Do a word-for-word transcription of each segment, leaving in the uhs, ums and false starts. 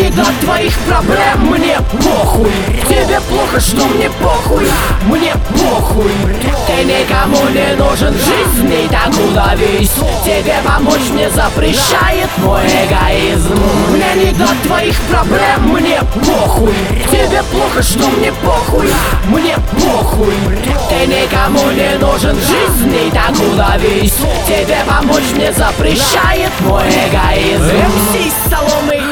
не до твоих проблем, мне похуй. Тебе плохо, что мне похуй, мне похуй. Ты никому не нужен в жизни, так удавись. Тебе помочь мне запрещает мой эгоизм. Мне не до твоих проблем, мне похуй. Тебе плохо, что мне похуй, мне похуй. Ты никому не нужен в жизни, так удавись. Тебе помочь мне запрещает мой эгоизм. эм си из соломы.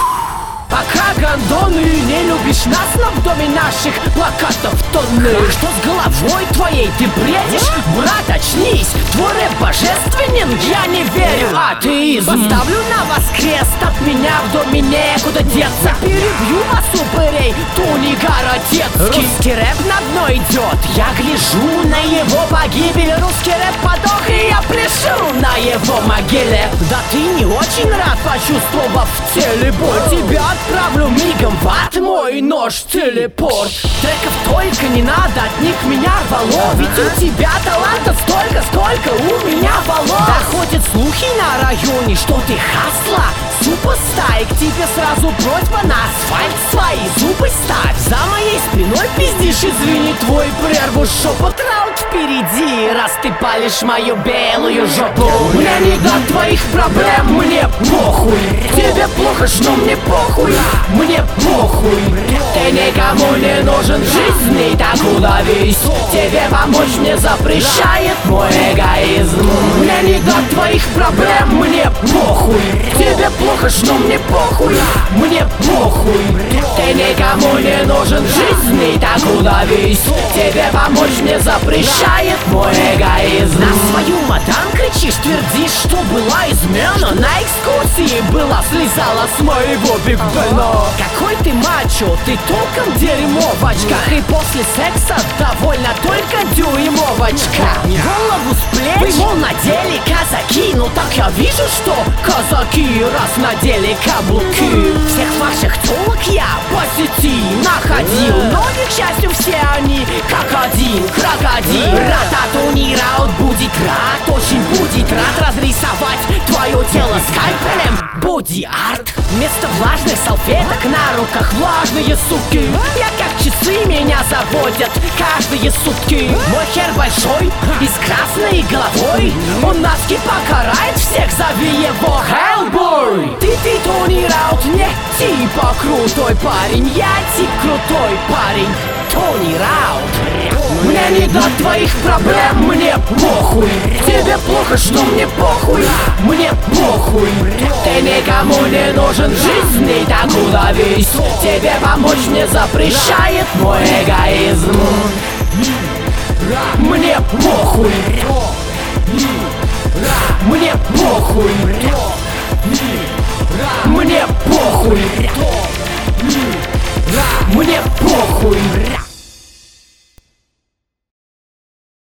Пока гондоны, не любишь нас, но в доме наших плакатов тонны. Что с головой твоей, ты бредишь? Брат, очнись, твой рэп божественен, я не верю. Атеизм. Поставлю на вас крест, от меня в доме некуда деться. Перебью вас, упырей, Тони Городецкий. Русский рэп на дно идет, я гляжу на его погибель. Русский рэп подох, и я пляшу на его могиле. Да ты не очень рад, почувствовав в теле боль. Тебя отправлю мигом в ад, мой нож телепорт. Треков только не надо, от них меня рвало. Ведь у тебя талантов столько, сколько у меня волос. Доходят слухи на районе, что ты хасла, супостар, и к тебе сразу просьба на асфальт свои зубы ставь. За моей спиной пиздишь, извини, твой прерву шепот. Раунд впереди, раз ты палишь мою белую жопу. Мне не до твоих проблем, мне похуй. Тебе плохо, что мне похуй, мне похуй. Ты никому не нужен в жизни, так удавись. Тебе помочь мне запрещает мой эгоизм. Мне не до твоих проблем, мне похуй. Тебе плохо, что мне похуй, мне похуй. Ты никому не нужен в жизни, так удавись. Тебе помочь мне запрещает мой эгоизм. На свою мадам кричишь, твердишь, что была измена. На экскурсии была, слезала с моего Биг Бена. Какой ты мачо, ты толком дерьмо в очках. И после секса довольно только дюймовочка. Голову с плеч, вы, мол, надели казаки. Ну так я вижу, что казаки раз надели каблуки. Всех ваших тёлок я по сети находил, но не к счастью все они как один крокодил. Рататуни раут будет рад, очень будет рад разрисовать твое тело скальпелем. Боди-арт. Вместо влажных салфеток на руках влажные суки. Я как часы, меня заводят каждые сутки. Мой хер большой и с красной головой. Он носки покарает всех, зови его Hellboy. Ты, ты, Тони Раут, не типа крутой парень. Я тип крутой парень, Тони Раут. Мне не до твоих проблем, мне похуй. Тебе плохо, что мне похуй, мне похуй. Ты никому не нужен в жизни, так удавись. Тебе помочь мне запрещает мой эгоизм. Мне похуй. Мне похуй. Мне похуй. Мне похуй.